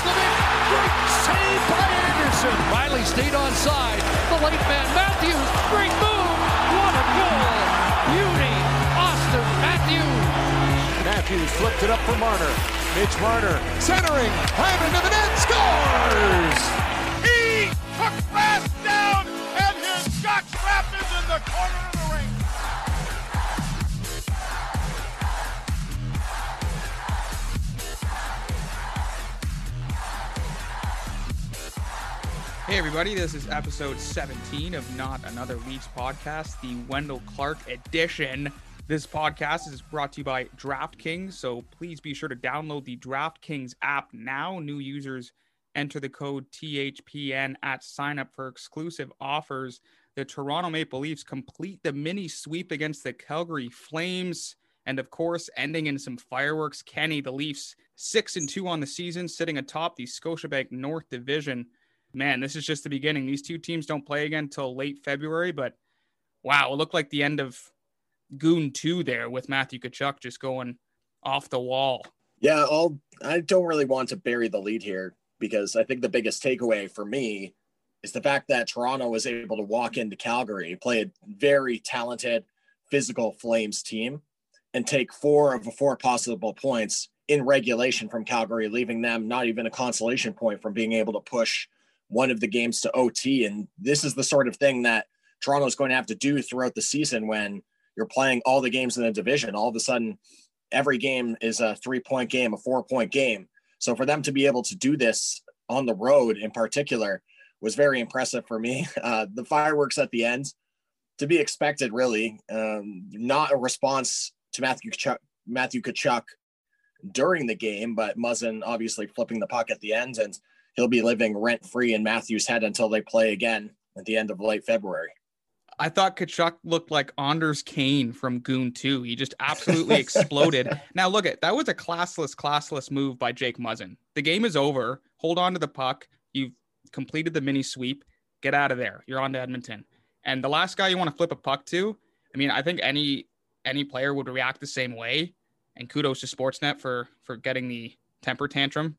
Roslovic. Great save by Anderson. Riley stayed on side. The late man Matthews. Great move. What a goal. Beauty. Austin Matthews. Matthews flipped it up for Marner. Mitch Marner centering. Hyman to the net. Scores! He took fast down and his shot trapped into the corner of the ring. Hey everybody, this is episode 17 of Not Another Leafs podcast, the Wendell Clark edition. This podcast is brought to you by DraftKings, so please be sure to download the DraftKings app now. New users enter the code THPN at sign up for exclusive offers. The Toronto Maple Leafs complete the mini sweep against the Calgary Flames, and of course, ending in some fireworks. Kenny, the Leafs 6-2 on the season, sitting atop the Scotiabank North Division. Man, this is just the beginning. These two teams don't play again until late February, but wow, it looked like the end of Goon 2 there with Matthew Tkachuk just going off the wall. Yeah, I don't really want to bury the lead here because I think the biggest takeaway for me is the fact that Toronto was able to walk into Calgary, play a very talented physical Flames team, and take 4 of the 4 possible points in regulation from Calgary, leaving them not even a consolation point from being able to push one of the games to OT. And this is the sort of thing that Toronto is going to have to do throughout the season when you're playing all the games in the division. All of a sudden, every game is a 3-point game, a 4-point game. So for them to be able to do this on the road in particular was very impressive for me. The fireworks at the end, to be expected, really. Not a response to Matthew Tkachuk during the game, but Muzzin obviously flipping the puck at the end, and he'll be living rent-free in Matthews' head until they play again at the end of late February. I thought Tkachuk looked like Anders Kane from Goon 2. He just absolutely exploded. Now, look, that was a classless move by Jake Muzzin. The game is over. Hold on to the puck. You've completed the mini sweep. Get out of there. You're on to Edmonton. And the last guy you want to flip a puck to, I mean, I think any player would react the same way. And kudos to Sportsnet for getting the temper tantrum.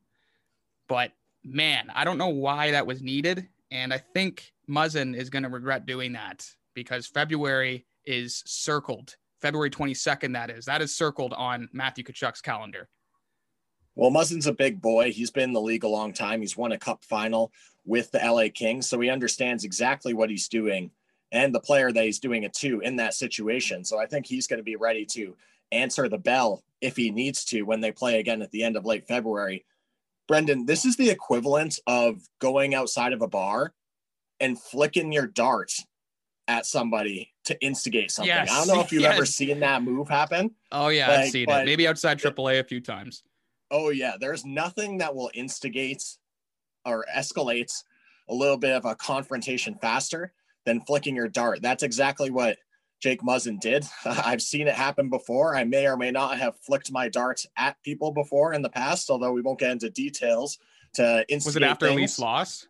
But man, I don't know why that was needed. And I think Muzzin is going to regret doing that because February is circled. February 22nd, that is circled on Matthew Tkachuk's calendar. Well, Muzzin's a big boy. He's been in the league a long time. He's won a cup final with the LA Kings. So he understands exactly what he's doing and the player that he's doing it to in that situation. So I think he's going to be ready to answer the bell if he needs to when they play again at the end of late February. Brendan, this is the equivalent of going outside of a bar and flicking your dart at somebody to instigate something. Yes, I don't know if you've ever seen that move happen. Oh, yeah, I've seen it. Maybe outside AAA a few times. Oh, yeah. There's nothing that will instigate or escalate a little bit of a confrontation faster than flicking your dart. That's exactly what Jake Muzzin did. I've seen it happen before. I may or may not have flicked my darts at people before in the past, although we won't get into details to instigate. Was it after things. Leafs loss?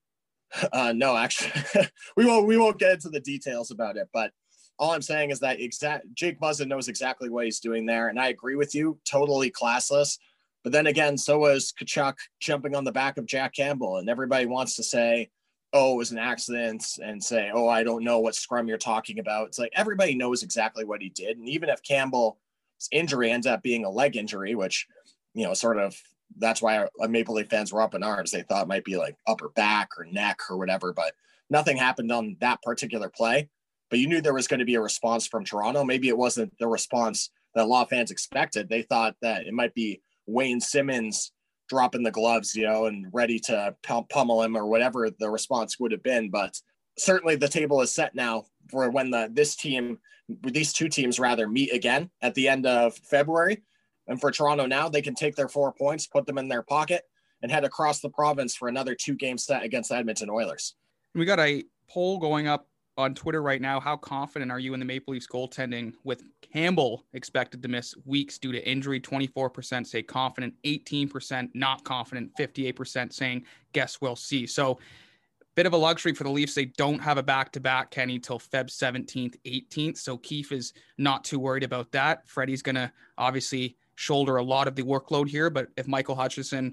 No, actually, we won't get into the details about it. But all I'm saying is that Jake Muzzin knows exactly what he's doing there, and I agree with you. Totally classless. But then again, so was Tkachuk jumping on the back of Jack Campbell, and everybody wants to say, oh, it was an accident, and say, oh, I don't know what scrum you're talking about. It's like everybody knows exactly what he did. And even if Campbell's injury ends up being a leg injury, which, sort of, that's why our Maple Leaf fans were up in arms. They thought it might be like upper back or neck or whatever, but nothing happened on that particular play. But you knew there was going to be a response from Toronto. Maybe it wasn't the response that a lot of fans expected. They thought that it might be Wayne Simmons dropping the gloves, and ready to pummel him or whatever the response would have been. But certainly the table is set now for when these two teams meet again at the end of February. And for Toronto now, they can take their 4 points, put them in their pocket, and head across the province for another 2-game set against the Edmonton Oilers. We got a poll going up on Twitter right now. How confident are you in the Maple Leafs goaltending with Campbell expected to miss weeks due to injury? 24% say confident, 18% not confident, 58% saying guess we'll see. So bit of a luxury for the Leafs. They don't have a back-to-back, Kenny, till Feb 17th, 18th. So Keefe is not too worried about that. Freddie's going to obviously shoulder a lot of the workload here, but if Michael Hutchinson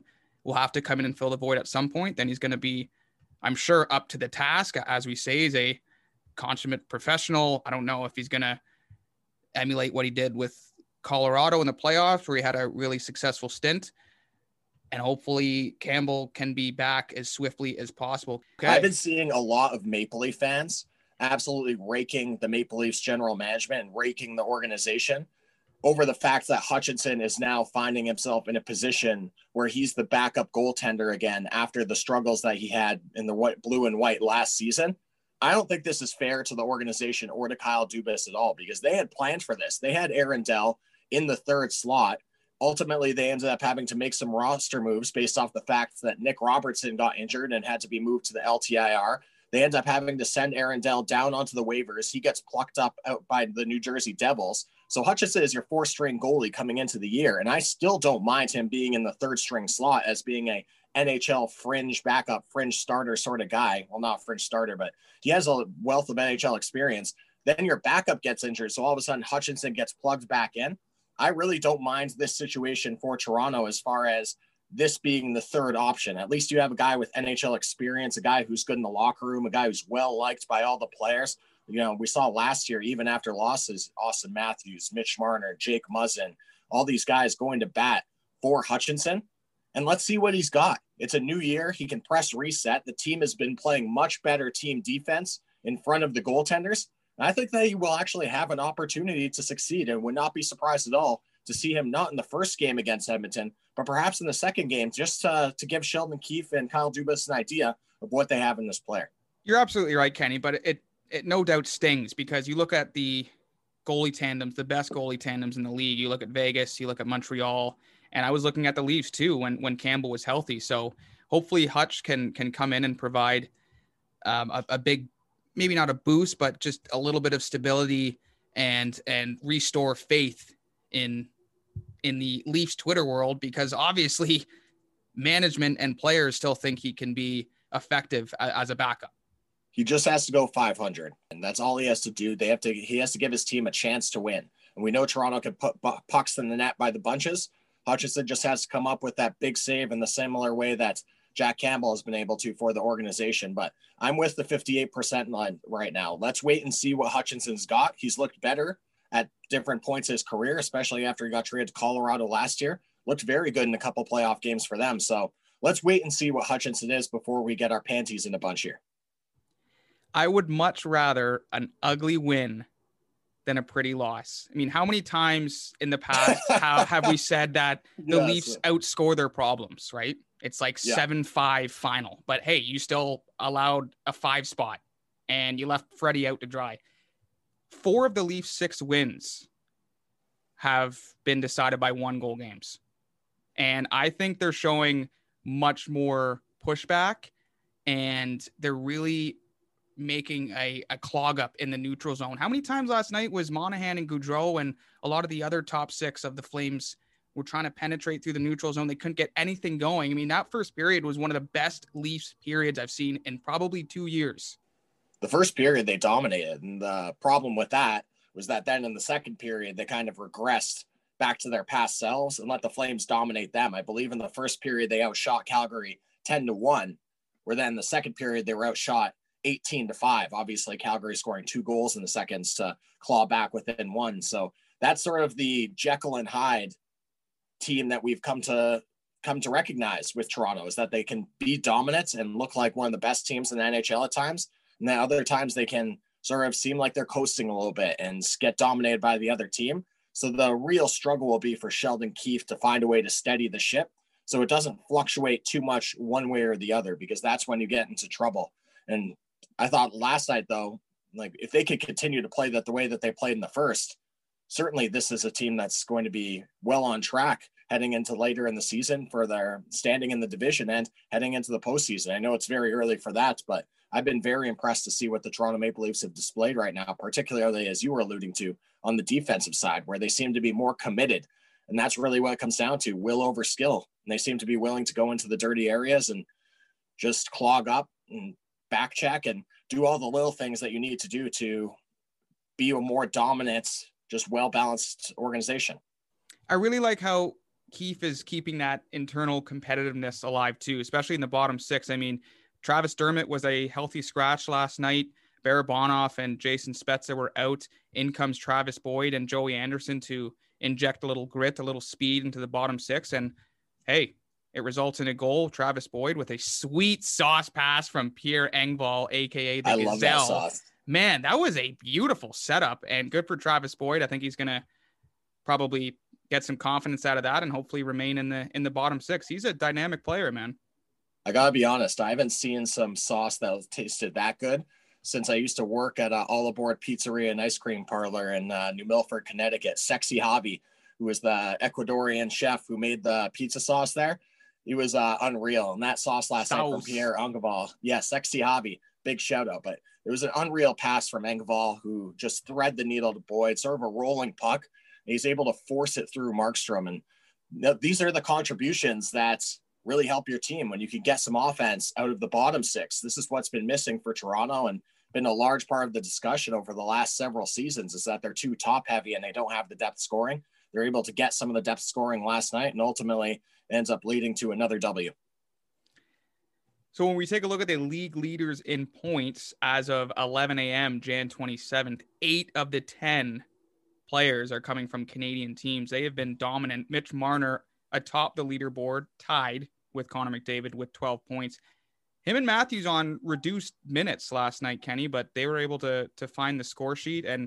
will have to come in and fill the void at some point, then he's going to be, I'm sure, up to the task. As we say, he's a consummate professional. I don't know if he's going to emulate what he did with Colorado in the playoffs, where he had a really successful stint. And hopefully Campbell can be back as swiftly as possible. Okay. I've been seeing a lot of Maple Leaf fans absolutely raking the Maple Leafs general management and raking the organization over the fact that Hutchinson is now finding himself in a position where he's the backup goaltender again after the struggles that he had in the blue and white last season. I don't think this is fair to the organization or to Kyle Dubas at all, because they had planned for this. They had Aaron Dell in the third slot. Ultimately, they ended up having to make some roster moves based off the fact that Nick Robertson got injured and had to be moved to the LTIR. They end up having to send Aaron Dell down onto the waivers. He gets plucked up out by the New Jersey Devils. So Hutchinson is your fourth-string goalie coming into the year, and I still don't mind him being in the third-string slot as being a NHL fringe backup, fringe starter sort of guy. Well, not fringe starter, but he has a wealth of NHL experience. Then your backup gets injured, so all of a sudden Hutchinson gets plugged back in. I really don't mind this situation for Toronto as far as this being the third option. At least you have a guy with NHL experience, a guy who's good in the locker room, a guy who's well liked by all the players. You know, we saw last year, even after losses, Austin Matthews, Mitch Marner, Jake Muzzin, all these guys going to bat for Hutchinson. And let's see what he's got. It's a new year. He can press reset. The team has been playing much better team defense in front of the goaltenders. And I think that he will actually have an opportunity to succeed, and would not be surprised at all to see him not in the first game against Edmonton, but perhaps in the second game, just to give Sheldon Keefe and Kyle Dubas an idea of what they have in this player. You're absolutely right, Kenny, but it no doubt stings, because you look at the goalie tandems, the best goalie tandems in the league. You look at Vegas, you look at Montreal, and I was looking at the Leafs too when Campbell was healthy. So hopefully Hutch can come in and provide a big, maybe not a boost, but just a little bit of stability and restore faith in the Leafs Twitter world, because obviously management and players still think he can be effective as a backup. He just has to go 500, and that's all he has to do. He has to give his team a chance to win. And we know Toronto can put pucks in the net by the bunches. Hutchinson just has to come up with that big save in the similar way that Jack Campbell has been able to for the organization. But I'm with the 58% line right now. Let's wait and see what Hutchinson's got. He's looked better at different points in his career, especially after he got traded to Colorado last year. Looked very good in a couple playoff games for them. So let's wait and see what Hutchinson is before we get our panties in a bunch here. I would much rather an ugly win than a pretty loss. I mean, how many times in the past have we said that the Leafs outscore their problems, right? It's like 7-5 final, but hey, you still allowed a 5 spot and you left Freddie out to dry. 4 of the Leafs' 6 wins have been decided by 1-goal games. And I think they're showing much more pushback, and they're really making a clog up in the neutral zone. How many times last night was Monahan and Gaudreau and a lot of the other top 6 of the Flames were trying to penetrate through the neutral zone? They couldn't get anything going. I mean, that first period was one of the best Leafs periods I've seen in probably 2 years. The first period they dominated, and the problem with that was that then in the second period they kind of regressed back to their past selves and let the Flames dominate them. I believe in the first period they outshot Calgary 10-1, where then the second period they were outshot 18-5. Obviously Calgary scoring 2 goals in the seconds to claw back within 1. So that's sort of the Jekyll and Hyde team that we've come to recognize with Toronto, is that they can be dominant and look like one of the best teams in the NHL at times. And then other times they can sort of seem like they're coasting a little bit and get dominated by the other team. So the real struggle will be for Sheldon Keefe to find a way to steady the ship so it doesn't fluctuate too much one way or the other, because that's when you get into trouble. And I thought last night, though, like if they could continue to play that the way that they played in the first, certainly this is a team that's going to be well on track heading into later in the season for their standing in the division and heading into the postseason. I know it's very early for that, but I've been very impressed to see what the Toronto Maple Leafs have displayed right now, particularly as you were alluding to on the defensive side, where they seem to be more committed. And that's really what it comes down to, will over skill. And they seem to be willing to go into the dirty areas and just clog up and back check and do all the little things that you need to do to be a more dominant, just well-balanced organization. I really like how Keefe is keeping that internal competitiveness alive too, especially in the bottom six. I mean, Travis Dermott was a healthy scratch last night. Barabanov and Jason Spezza were out. In comes Travis Boyd and Joey Anderson to inject a little grit, a little speed into the bottom six. And hey, it results in a goal. Travis Boyd with a sweet sauce pass from Pierre Engvall, aka the Gazelle. Love that sauce. Man, that was a beautiful setup, and good for Travis Boyd. I think he's going to probably get some confidence out of that and hopefully remain in the bottom six. He's a dynamic player, man. I gotta be honest, I haven't seen some sauce that tasted that good since I used to work at All Aboard Pizzeria and Ice Cream Parlor in New Milford, Connecticut. Sexy Hobby, who was the Ecuadorian chef who made the pizza sauce there, he was unreal. And that sauce last night from Pierre Engvall, yeah, Sexy Hobby, big shout out. But it was an unreal pass from Engvall, who just thread the needle to Boyd, sort of a rolling puck. And he's able to force it through Markstrom. And these are the contributions that really help your team when you can get some offense out of the bottom six. This is what's been missing for Toronto and been a large part of the discussion over the last several seasons, is that they're too top heavy and they don't have the depth scoring. They're able to get some of the depth scoring last night and ultimately ends up leading to another W. So when we take a look at the league leaders in points as of 11 a.m., Jan 27th, 8 of the 10 players are coming from Canadian teams. They have been dominant. Mitch Marner atop the leaderboard, tied with Connor McDavid with 12 points. Him and Matthews on reduced minutes last night, Kenny, but they were able to find the score sheet. And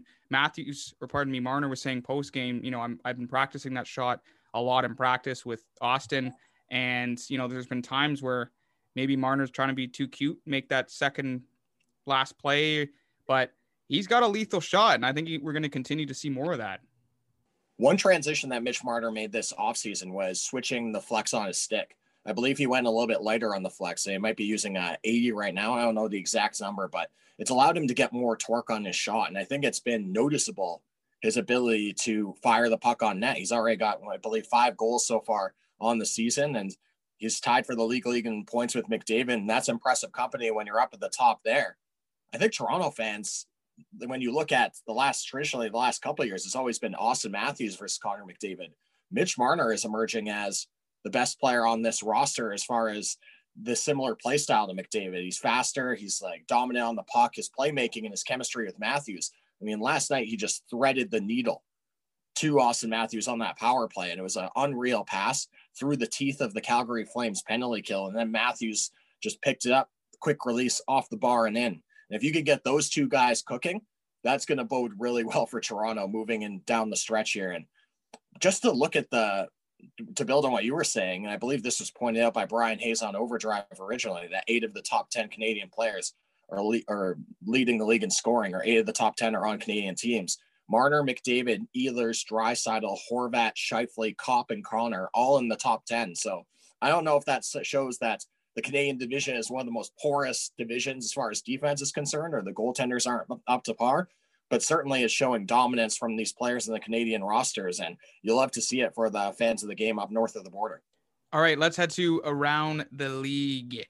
Marner was saying post game, I've been practicing that shot a lot in practice with Austin. And, there's been times where maybe Marner's trying to be too cute, make that second last play, but he's got a lethal shot. And I think we're going to continue to see more of that. One transition that Mitch Marner made this offseason was switching the flex on his stick. I believe he went a little bit lighter on the flex. He might be using 80 right now. I don't know the exact number, but it's allowed him to get more torque on his shot. And I think it's been noticeable, his ability to fire the puck on net. He's already got, I believe, 5 goals so far on the season. And he's tied for the league in points with McDavid. And that's impressive company when you're up at the top there. I think Toronto fans, when you look at traditionally the last couple of years, it's always been Austin Matthews versus Connor McDavid. Mitch Marner is emerging as the best player on this roster as far as the similar play style to McDavid. He's faster. He's like dominant on the puck, his playmaking and his chemistry with Matthews. I mean, last night he just threaded the needle to Austin Matthews on that power play. And it was an unreal pass through the teeth of the Calgary Flames penalty kill. And then Matthews just picked it up, quick release off the bar and in. And if you could get those two guys cooking, that's going to bode really well for Toronto moving in down the stretch here. And just to look at to build on what you were saying, and I believe this was pointed out by Brian Hayes on Overdrive originally, that 8 of the top 10 Canadian players are leading the league in scoring, or 8 of the top 10 are on Canadian teams. Marner, McDavid, Ehlers, Draisaitl, Horvat, Scheifele, Kopp, and Connor, all in the top 10. So I don't know if that shows that the Canadian division is one of the most porous divisions as far as defense is concerned, or the goaltenders aren't up to par, but certainly it's showing dominance from these players in the Canadian rosters, and you'll love to see it for the fans of the game up north of the border. All right, let's head to Around the League.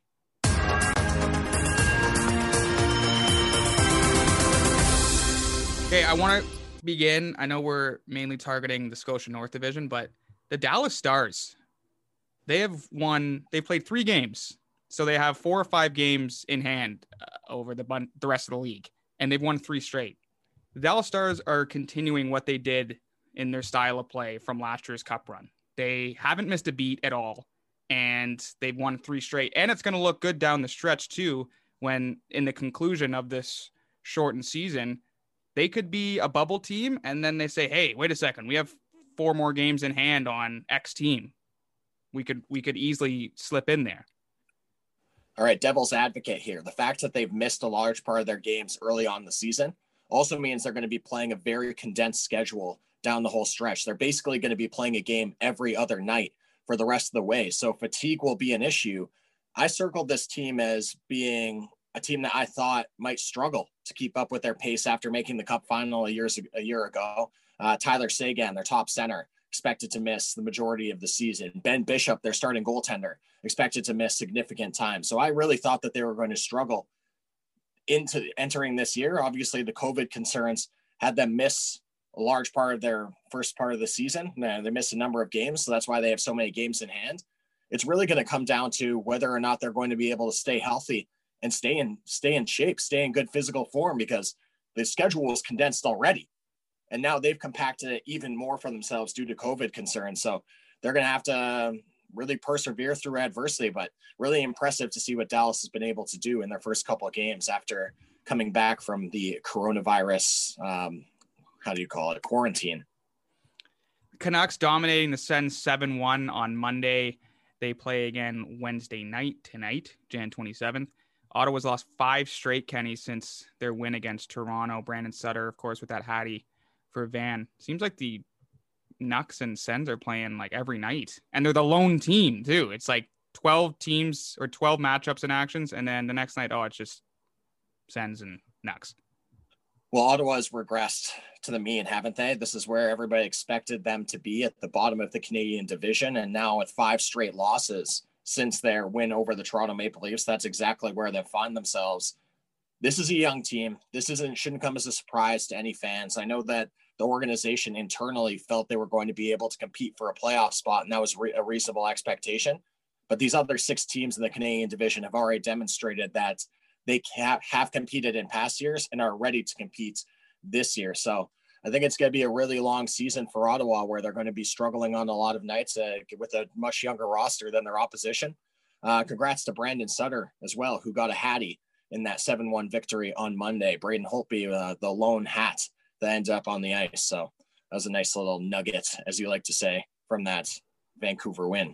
Okay, I want to begin. I know we're mainly targeting the Scotia North Division, but the Dallas Stars, they've played 3 games. So they have 4 or 5 games in hand over the rest of the league, and they've won 3 straight. The Dallas Stars are continuing what they did in their style of play from last year's Cup run. They haven't missed a beat at all, and they've won 3 straight. And it's going to look good down the stretch, too, when in the conclusion of this shortened season, they could be a bubble team, and then they say, hey, wait a second, we have 4 more games in hand on X team. We could easily slip in there. All right, devil's advocate here. The fact that they've missed a large part of their games early on in the season also means they're going to be playing a very condensed schedule down the whole stretch. They're basically going to be playing a game every other night for the rest of the way. So fatigue will be an issue. I circled this team as being a team that I thought might struggle to keep up with their pace after making the Cup final a year ago. Tyler Seguin, their top center, expected to miss the majority of the season. Ben Bishop, their starting goaltender, expected to miss significant time. So I really thought that they were going to struggle into entering this year. Obviously, the COVID concerns had them miss a large part of their first part of the season. They missed a number of games, so that's why they have so many games in hand. It's really going to come down to whether or not they're going to be able to stay healthy and stay in shape, stay in good physical form, because the schedule is condensed already. And now they've compacted it even more for themselves due to COVID concerns. So they're going to have to really persevere through adversity, but really impressive to see what Dallas has been able to do in their first couple of games after coming back from the coronavirus, quarantine. Canucks dominating the Sens 7-1 on Monday. They play again Wednesday night tonight, Jan 27th. Ottawa's lost 5 straight, Kenny, since their win against Toronto. Brandon Sutter, of course, with that Hattie for Van. Seems like the Nucks and Sens are playing like every night, and they're the lone team too. It's like 12 teams or 12 matchups in actions, and then the next night, it's just Sens and Nucks. Well, Ottawa's regressed to the mean, haven't they? This is where everybody expected them to be, at the bottom of the Canadian division, and now with 5 straight losses since their win over the Toronto Maple Leafs, that's exactly where they find themselves. This is a young team. This shouldn't come as a surprise to any fans. I know that the organization internally felt they were going to be able to compete for a playoff spot, and that was a reasonable expectation. But these other 6 teams in the Canadian division have already demonstrated that they have competed in past years and are ready to compete this year. So I think it's going to be a really long season for Ottawa, where they're going to be struggling on a lot of nights with a much younger roster than their opposition. Congrats to Brandon Sutter as well, who got a Hattie in that 7-1 victory on Monday. Braden Holtby, the lone hat that ends up on the ice. So that was a nice little nugget, as you like to say, from that Vancouver win.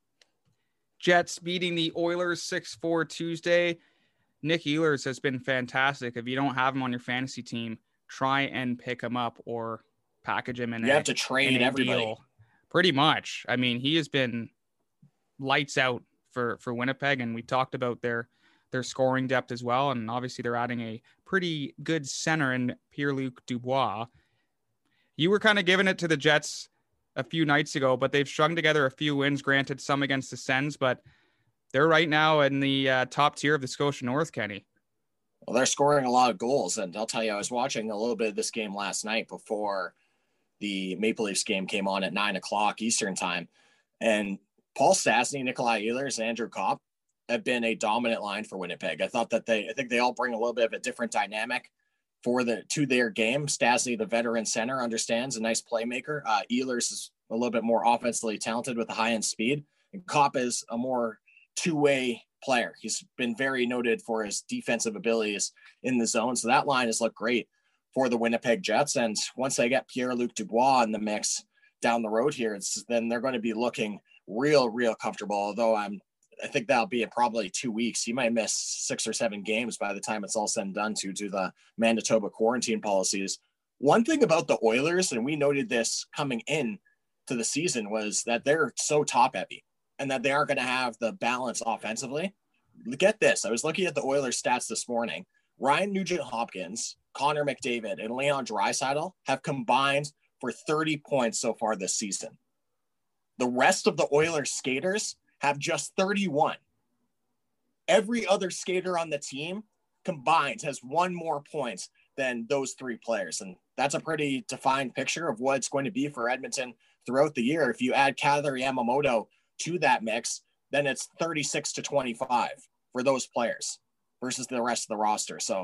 Jets beating the Oilers 6-4 Tuesday. Nick Ehlers has been fantastic. If you don't have him on your fantasy team, try and pick him up or package him in. You have to trade everybody. Deal. Pretty much. I mean, he has been lights out for Winnipeg, and we talked about their scoring depth as well. And obviously they're adding a pretty good center in Pierre-Luc Dubois. You were kind of giving it to the Jets a few nights ago, but they've strung together a few wins, granted some against the Sens, but they're right now in the top tier of the Scotia North, Kenny. Well, they're scoring a lot of goals. And I'll tell you, I was watching a little bit of this game last night before the Maple Leafs game came on at 9:00 Eastern time. And Paul Stastny, Nikolai Ehlers, and Andrew Kopp have been a dominant line for Winnipeg. I think they all bring a little bit of a different dynamic to their game. Stastny, the veteran center, understands, a nice playmaker. Ehlers is a little bit more offensively talented with a high-end speed. And Kopp is a more two-way player. He's been very noted for his defensive abilities in the zone. So that line has looked great for the Winnipeg Jets. And once they get Pierre-Luc Dubois in the mix down the road here, then they're going to be looking real comfortable. Although I think that'll be in probably 2 weeks. He might miss 6 or 7 games by the time it's all said and done due to the Manitoba quarantine policies. One thing about the Oilers, and we noted this coming in to the season, was that they're so top heavy and that they aren't going to have the balance offensively. Get this. I was looking at the Oilers stats this morning. Ryan Nugent-Hopkins, Connor McDavid, and Leon Draisaitl have combined for 30 points so far this season. The rest of the Oilers skaters have just 31. Every other skater on the team combined has 1 more points than those 3 players. And that's a pretty defined picture of what it's going to be for Edmonton throughout the year. If you add Kailer Yamamoto to that mix, then it's 36-25 for those players versus the rest of the roster. So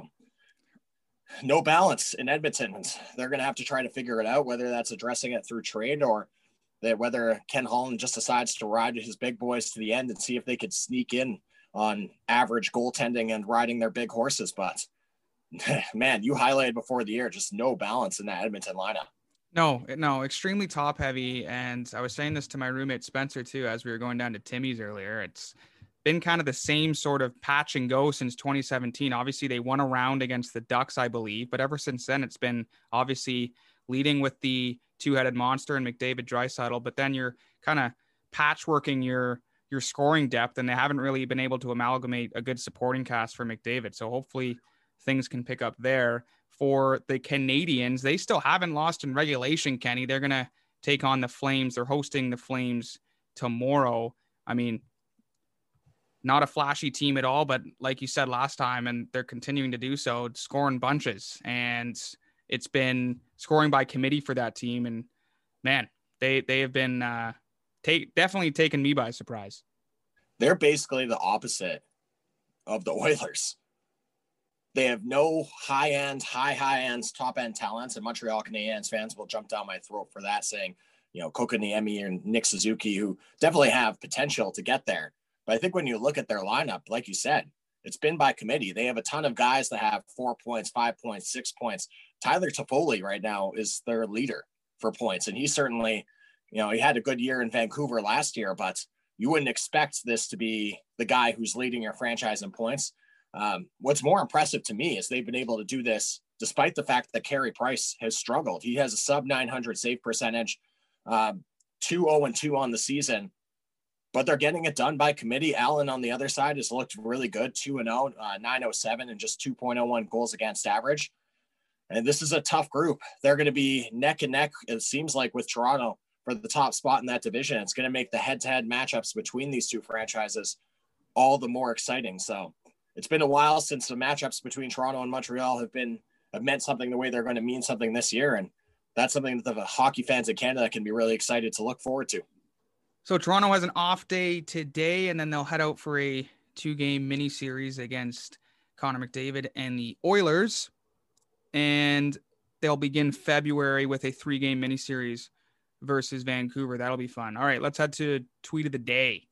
no balance in Edmonton. They're going to have to try to figure it out, whether that's addressing it through trade or whether Ken Holland just decides to ride his big boys to the end and see if they could sneak in on average goaltending and riding their big horses. But man, you highlighted before the year, just no balance in that Edmonton lineup. No, extremely top heavy. And I was saying this to my roommate Spencer too, as we were going down to Timmy's earlier. It's been kind of the same sort of patch and go since 2017. Obviously they won a round against the Ducks, I believe, but ever since then it's been obviously leading with the two-headed monster and McDavid, Draisaitl, but then you're kind of patchworking your scoring depth, and they haven't really been able to amalgamate a good supporting cast for McDavid. So hopefully things can pick up there. For the Canadians, they still haven't lost in regulation, Kenny. They're going to take on the Flames. They're hosting the Flames tomorrow. I mean, not a flashy team at all, but like you said last time, and they're continuing to do so, scoring bunches. And it's been scoring by committee for that team. And man, they have been definitely taken me by surprise. They're basically the opposite of the Oilers. They have no high-end, top-end talents, and Montreal Canadiens fans will jump down my throat for that, saying, Kotkaniemi and Nick Suzuki, who definitely have potential to get there. But I think when you look at their lineup, like you said, it's been by committee. They have a ton of guys that have 4 points, 5 points, 6 points. Tyler Toffoli right now is their leader for points, and he certainly, he had a good year in Vancouver last year, but you wouldn't expect this to be the guy who's leading your franchise in points. What's more impressive to me is they've been able to do this despite the fact that Carey Price has struggled. He has a sub 900 save percentage, 2-0-2 on the season, but they're getting it done by committee. Allen on the other side has looked really good, 2-0, 907 and just 2.01 goals against average. And this is a tough group. They're going to be neck and neck, it seems like, with Toronto for the top spot in that division. It's going to make the head-to-head matchups between these two franchises all the more exciting. So it's been a while since the matchups between Toronto and Montreal have meant something the way they're going to mean something this year. And that's something that the hockey fans in Canada can be really excited to look forward to. So Toronto has an off day today, and then they'll head out for a 2-game mini series against Connor McDavid and the Oilers. And they'll begin February with a 3-game mini series versus Vancouver. That'll be fun. All right, let's head to tweet of the day.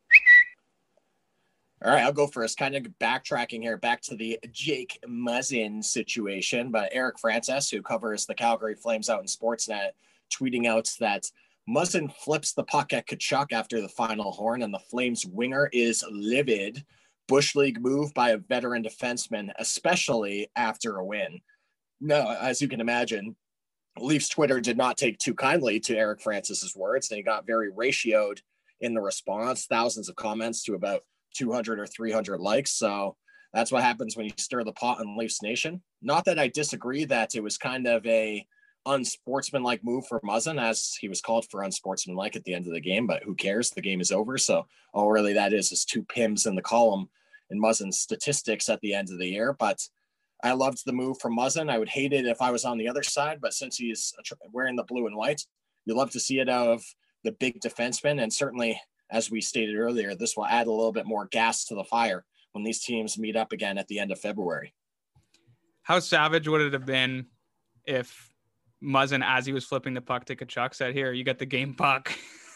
All right, I'll go first. Kind of backtracking here, back to the Jake Muzzin situation. But Eric Francis, who covers the Calgary Flames out in Sportsnet, tweeting out that Muzzin flips the puck at Tkachuk after the final horn, and the Flames winger is livid. Bush League move by a veteran defenseman, especially after a win. Now, as you can imagine, Leafs Twitter did not take too kindly to Eric Francis's words. They got very ratioed in the response, thousands of comments to about 200 or 300 likes. So that's what happens when you stir the pot in Leafs Nation. Not that I disagree that it was kind of a unsportsmanlike move for Muzzin, as he was called for unsportsmanlike at the end of the game, but who cares? The game is over. So all really that is 2 pims in the column in Muzzin's statistics at the end of the year. But I loved the move from Muzzin. I would hate it if I was on the other side, but since he's wearing the blue and white, you love to see it out of the big defenseman. And certainly, as we stated earlier, this will add a little bit more gas to the fire when these teams meet up again at the end of February. How savage would it have been if Muzzin, as he was flipping the puck to Tkachuk, said, "Here, you got the game puck."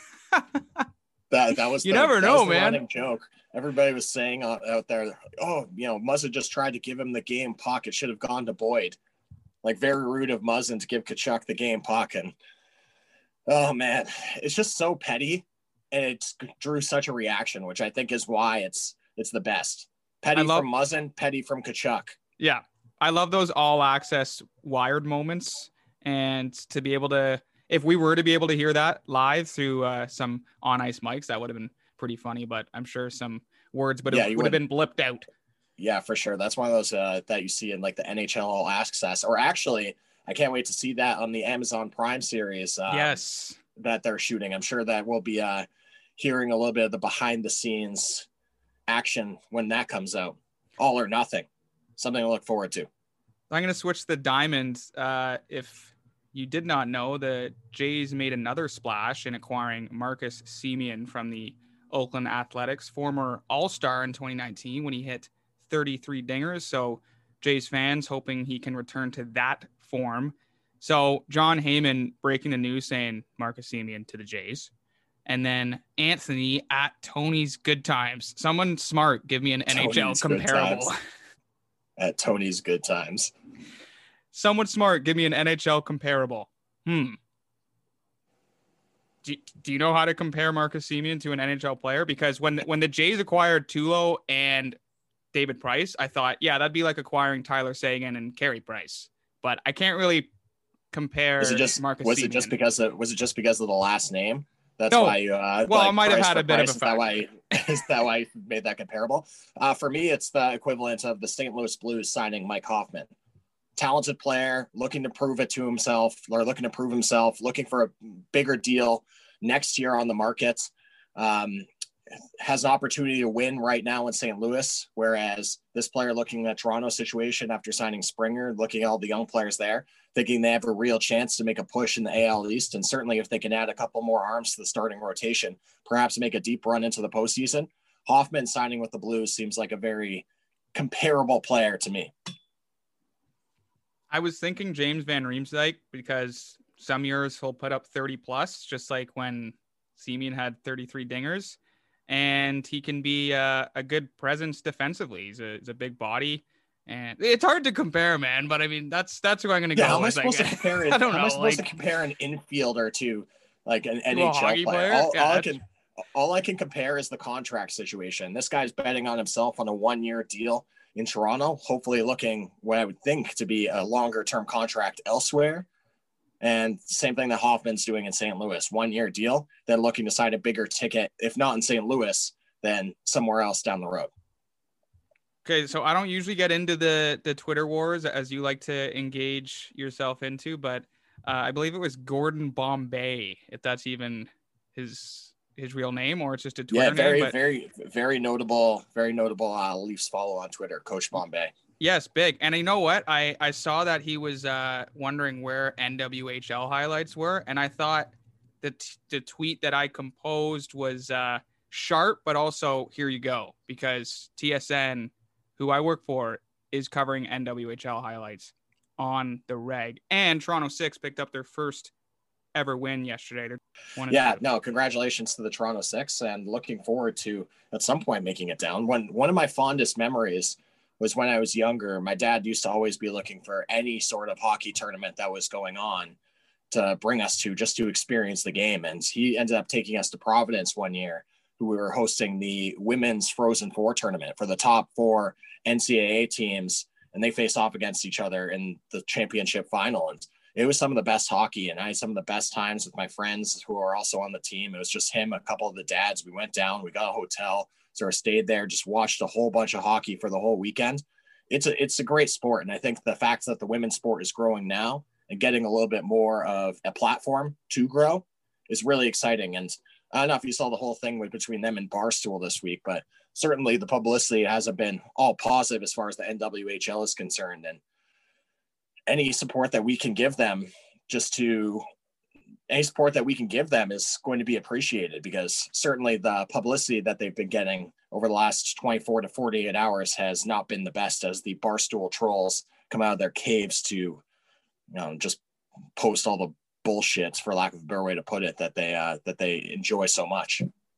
That was never know, man. Running joke. Everybody was saying out there, "Oh, Muzzin just tried to give him the game puck. It should have gone to Boyd." Like, very rude of Muzzin to give Tkachuk the game puck. And oh man, it's just so petty, and it drew such a reaction, which I think is why it's the best. Petty from Muzzin, petty from Tkachuk. Yeah, I love those all access wired moments. And to be able to, if we were to be able to hear that live through some on ice mics, that would have been pretty funny. But I'm sure some words, but it would have been blipped out. Yeah, for sure. That's one of those that you see in like the NHL All Access, or actually, I can't wait to see that on the Amazon Prime series. Yes, that they're shooting. I'm sure that we'll be hearing a little bit of the behind the scenes action when that comes out. All or nothing. Something to look forward to. I'm going to switch to the Diamonds. If you did not know, the Jays made another splash in acquiring Marcus Semien from the Oakland Athletics, former All-Star in 2019 when he hit 33 dingers. So Jays fans hoping he can return to that form. So John Heyman breaking the news saying Marcus Semien to the Jays. And then Anthony at Tony's Good Times. Someone smart, give me an NHL comparable. At Tony's Good Times. Someone smart, give me an NHL comparable. Do you know how to compare Marcus Semien to an NHL player? Because when the Jays acquired Tulo and David Price, I thought, yeah, that'd be like acquiring Tyler Seguin and Carey Price. But I can't really compare Marcus Semien. Was it just because of the last name? That's no. why you. I might have had a bit of a fact. Is that why you made that comparable? For me, it's the equivalent of the St. Louis Blues signing Mike Hoffman. Talented player, looking to prove himself, looking for a bigger deal next year on the market. has an opportunity to win right now in St. Louis, whereas this player looking at Toronto's situation after signing Springer, looking at all the young players there, thinking they have a real chance to make a push in the AL East. And certainly if they can add a couple more arms to the starting rotation, perhaps make a deep run into the postseason. Hoffman signing with the Blues seems like a very comparable player to me. I was thinking James Van Riemsdyk because some years he'll put up 30 plus, just like when Semien had 33 dingers. And he can be a good presence defensively. He's a big body, and it's hard to compare, man. But I mean, that's who I'm going to go. How am I with, supposed to compare? I don't know. How am I supposed to compare an infielder to like an NHL player? All I can compare is the contract situation. This guy's betting on himself on a 1-year deal in Toronto, hopefully looking what I would think to be a longer term contract elsewhere. And same thing that Hoffman's doing in St. Louis, 1-year deal, then looking to sign a bigger ticket, if not in St. Louis, then somewhere else down the road. Okay, so I don't usually get into the Twitter wars as you like to engage yourself into, but I believe it was Gordon Bombay, if that's even his real name or it's just a Twitter name. Very notable Leafs follow on Twitter, Coach Bombay. Yes, big. And you know what? I saw that he was wondering where NWHL highlights were. And I thought that the tweet that I composed was sharp, but also here you go. Because TSN, who I work for, is covering NWHL highlights on the reg. And Toronto 6 picked up their first ever win yesterday. Congratulations to the Toronto 6 and looking forward to at some point making it down. One of my fondest memories was when I was younger. My dad used to always be looking for any sort of hockey tournament that was going on to bring us to, just to experience the game. And he ended up taking us to Providence one year, who we were hosting the women's Frozen Four tournament for the top 4 NCAA teams. And they faced off against each other in the championship final. And it was some of the best hockey. And I had some of the best times with my friends who are also on the team. It was just him, a couple of the dads. We went down, we got a hotel, sort of stayed there, just watched a whole bunch of hockey for the whole weekend. It's a great sport. And I think the fact that the women's sport is growing now and getting a little bit more of a platform to grow is really exciting. And I don't know if you saw the whole thing between them and Barstool this week, but certainly the publicity hasn't been all positive as far as the NWHL is concerned. And any support that we can give them is going to be appreciated, because certainly the publicity that they've been getting over the last 24 to 48 hours has not been the best, as the Barstool trolls come out of their caves to, just post all the bullshit, for lack of a better way to put it, that they enjoy so much.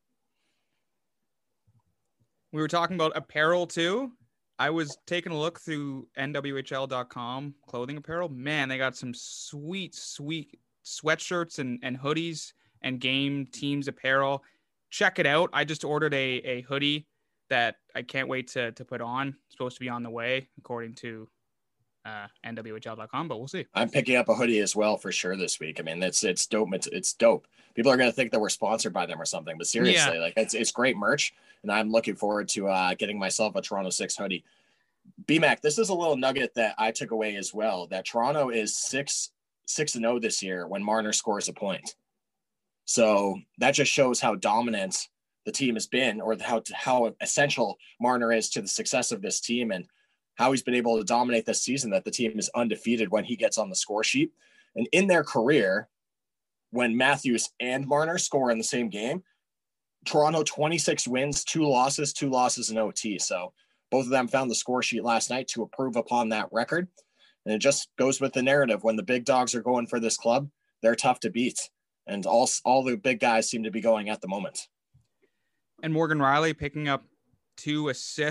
We were talking about apparel too. I was taking a look through NWHL.com clothing apparel. Man, they got some sweet sweatshirts and hoodies and game teams apparel. Check it out. I just ordered a hoodie that I can't wait to put on. It's supposed to be on the way, according to NWHL.com, but we'll see. I'm picking up a hoodie as well for sure this week. I mean, it's dope. It's dope. People are going to think that we're sponsored by them or something, but seriously, it's great merch. And I'm looking forward to getting myself a Toronto 6 hoodie. BMAC, this is a little nugget that I took away as well, that Toronto is 6-0 this year when Marner scores a point. So that just shows how dominant the team has been, or how essential Marner is to the success of this team, and how he's been able to dominate this season, that the team is undefeated when he gets on the score sheet. And in their career, when Matthews and Marner score in the same game, Toronto 26 wins, 2 losses in OT. So both of them found the score sheet last night to improve upon that record. And it just goes with the narrative. When the big dogs are going for this club, they're tough to beat. And all the big guys seem to be going at the moment. And Morgan Rielly picking up 5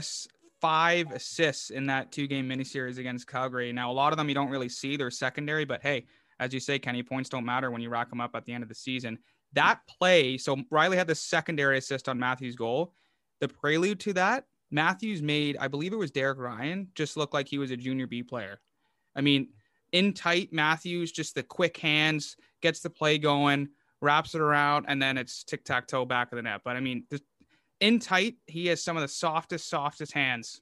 assists in that 2-game miniseries against Calgary. Now, a lot of them you don't really see. They're secondary, but hey, as you say, Kenny, points don't matter when you rack them up at the end of the season. That play, so Rielly had the secondary assist on Matthews' goal. The prelude to that, Matthews made, I believe it was Derek Ryan, just look like he was a junior B player. I mean, in tight, Matthews, just the quick hands, gets the play going, wraps it around, and then it's tic-tac-toe back of the net. But I mean, in tight, he has some of the softest hands.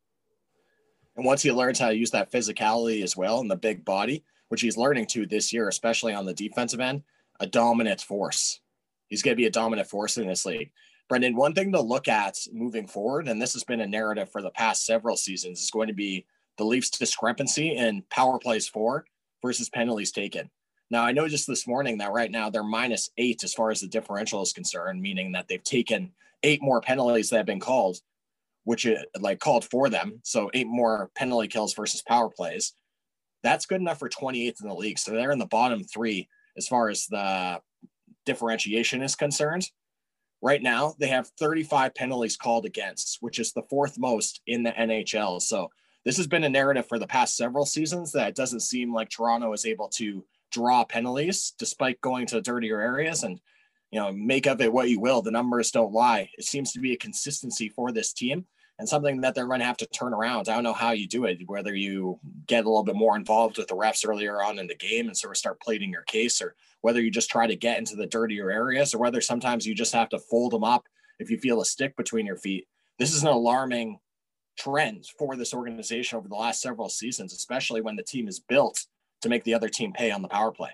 And once he learns how to use that physicality as well and the big body, which he's learning to this year, especially on the defensive end, a dominant force. He's going to be a dominant force in this league. Brendan, one thing to look at moving forward, and this has been a narrative for the past several seasons, is going to be the Leafs' discrepancy in power plays for versus penalties taken. Now, I noticed this morning that right now they're -8 as far as the differential is concerned, meaning that they've taken 8 more penalties that have been called, which is like called for them. So 8 more penalty kills versus power plays. That's good enough for 28th in the league. So they're in the bottom 3 as far as the differentiation is concerned. Right now, they have 35 penalties called against, which is the 4th most in the NHL. So this has been a narrative for the past several seasons that it doesn't seem like Toronto is able to draw penalties despite going to dirtier areas. And, you know, make of it what you will. The numbers don't lie. It seems to be a consistency for this team and something that they're going to have to turn around. I don't know how you do it, whether you get a little bit more involved with the refs earlier on in the game and sort of start pleading your case, or whether you just try to get into the dirtier areas, or whether sometimes you just have to fold them up if you feel a stick between your feet. This is an alarming trend for this organization over the last several seasons, especially when the team is built to make the other team pay on the power play.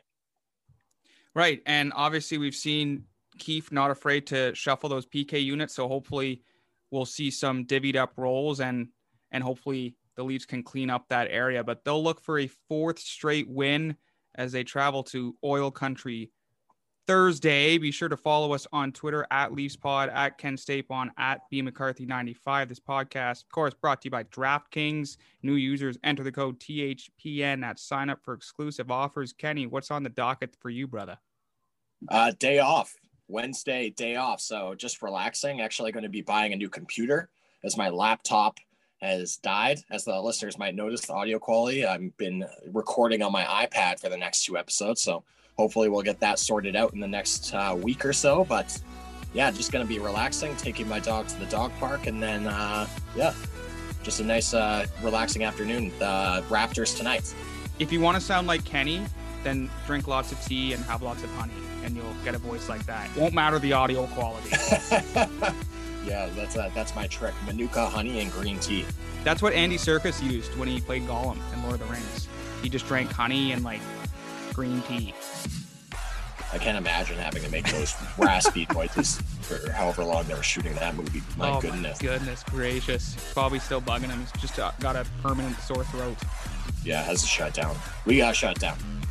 Right. And obviously we've seen Keefe not afraid to shuffle those PK units. So hopefully we'll see some divvied up roles and hopefully the Leafs can clean up that area, but they'll look for a 4th straight win as they travel to Oil Country Thursday. Be sure to follow us on Twitter at LeafsPod, at Ken Stapon, at BMcCarthy95. This podcast, of course, brought to you by DraftKings. New users enter the code THPN at sign up for exclusive offers. Kenny, what's on the docket for you, brother? Day off. Wednesday, day off. So just relaxing. Actually going to be buying a new computer as my laptop has died. As the listeners might notice, the audio quality, I've been recording on my iPad for the next 2 episodes. So hopefully we'll get that sorted out in the next week or so. But yeah, just going to be relaxing, taking my dog to the dog park. And then, just a nice relaxing afternoon. The Raptors tonight. If you want to sound like Kenny, then drink lots of tea and have lots of honey, and you'll get a voice like that. Won't matter the audio quality. Yeah, that's my trick. Manuka, honey, and green tea. That's what Andy Serkis used when he played Gollum in Lord of the Rings. He just drank honey and like green tea. I can't imagine having to make those raspy noises for however long they were shooting that movie. My goodness. My goodness gracious. Probably still bugging him. He's just got a permanent sore throat. Yeah, it has to shut down. We got to shut down.